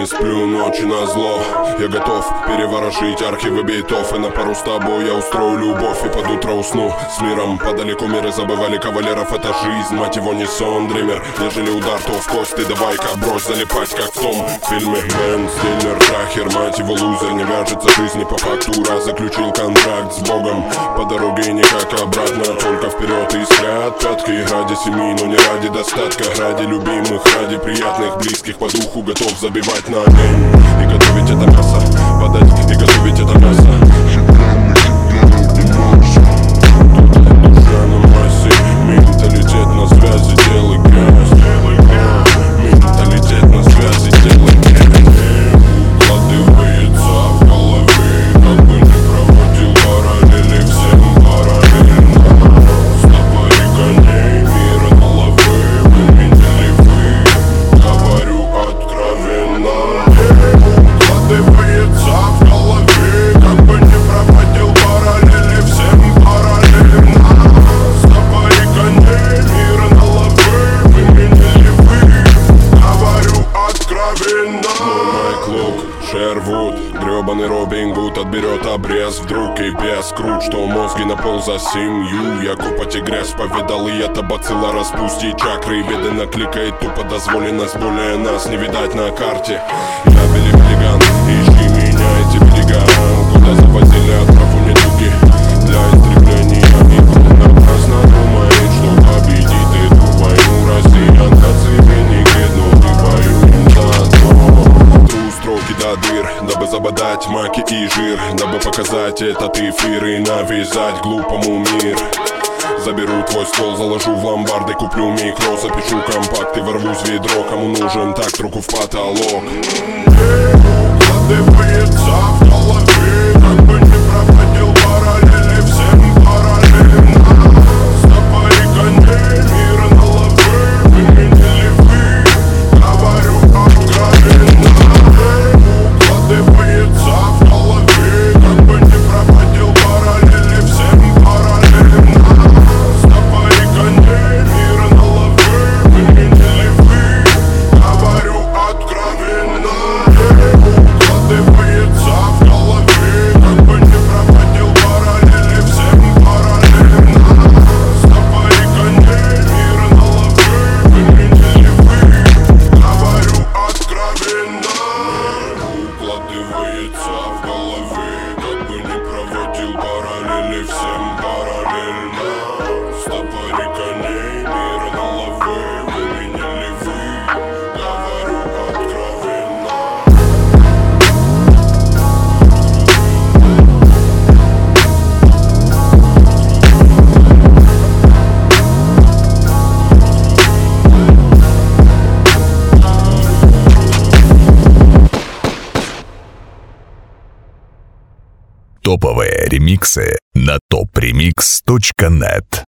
сплю ночи назло. Я готов переворошить архивы бейтов, и на пару с тобой я устрою любовь. И под утро усну с миром. Подалеку миры забывали кавалеров. Это жизнь, мать его, не сон, дример. Нежели удар, то в кости. Давай-ка брось залипать, как в том фильме. Бен Стиллер, трахер, мать его, лузер. Не вяжется жизни по факту, раз заключил контракт с Богом. По дороге никак обратно, только вперед и скат пятки. Ради семьи, но не ради достатка. Ради любимых, ради приятных, близких по духу. Готов забивать на огонь и готовить это мясо. Подать и готовить это мясо. Душа на массе, менталитет на связи, делай грязь. Менталитет на связи, делай грязь. Укладывается в голове, как бы не проводил параллели, всем параллельно. С тобой коней мира на лавы, вы меня ли вы? Говорю откровенно. Укладывается в голове, как бы не проводил параллели, всем параллельно. С тобой коней мира на лавы, вы меня ли вы? Говорю откровенно. Майк Лук, Шервуд, гребаный Робин Гуд отберет обрез. Вдруг и без крут, что мозги на пол за семью. Я копоть и грязь повидал, и это бацилла распустить чакры. И беды накликает тупо дозволенность. Более нас не видать на карте. Я Билли-Билиган, ищи меня, эти берега. Куда завозили отправу недуги для истребления. И напрасно думает, что победит эту войну. Россия нации веники, но мы воюем заодно. Тру строки до дыр, дабы забодать маки и жир, дабы показать этот эфир и навязать глупому мир. Заберу твой ствол, заложу в ломбарды, куплю микро, запишу компакты, ворвусь в ведро. Кому нужен так, руку в потолок. Укладывается в голове, как бы не проводил параллели, всем параллельно. С тобой коней мира на лавы, вы меня ли вы? Говорю откровенно. Укладывается в голове, как бы не проводил параллели, всем параллельно. С тобой коней мира на лавы, вы меня ли вы? Говорю откровенно. Укладывается в голове, как бы не проводил параллели, всем параллельно. С тобой коней мира на лавы, вы меня ли вы? Говорю откровенно. Укладывается в голове, как бы не проводил параллели, всем параллельно. С тобой коней мира на лавы, вы меня ли вы? Говорю откровенно. Топовые ремиксы на topremix.net.